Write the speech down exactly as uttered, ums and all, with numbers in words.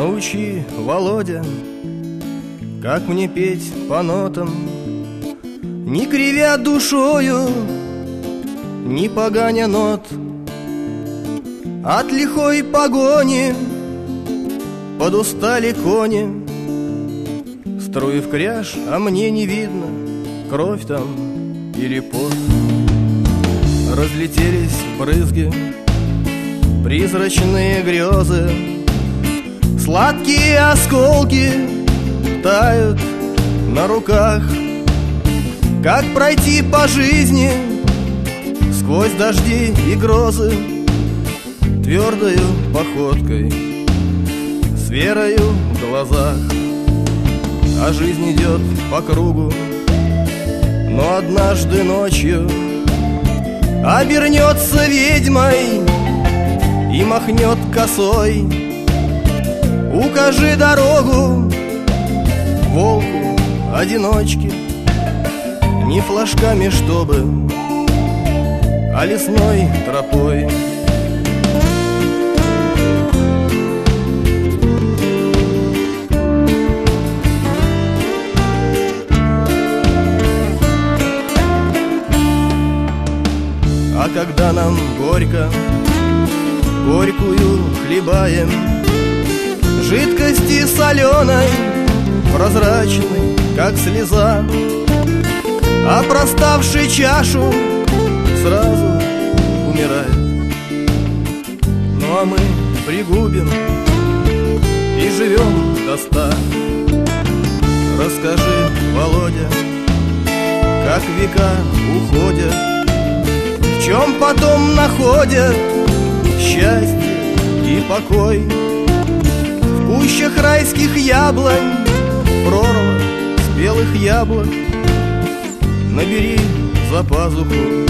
Научи, Володя, как мне петь по нотам, не кривя душою, не поганя нот. От лихой погони подустали кони, струи в кряж, а мне не видно, кровь там или пот. Разлетелись брызги, призрачные грезы, сладкие осколки тают на руках. Как пройти по жизни сквозь дожди и грозы, твердою походкой, с верою в глазах. А жизнь идет по кругу, но однажды ночью обернется ведьмой и махнет косой. Укажи дорогу волку одиночке, не флажками, чтобы, а лесной тропой. А когда нам горько, горькую хлебаем, жидкости соленой, прозрачной, как слеза, опроставший чашу сразу умирает. Ну а мы пригубим и живем до ста. Расскажи, Володя, как века уходят, в чем потом находят счастье и покой. В кущах райских яблонь прорва спелых яблок набери за пазуху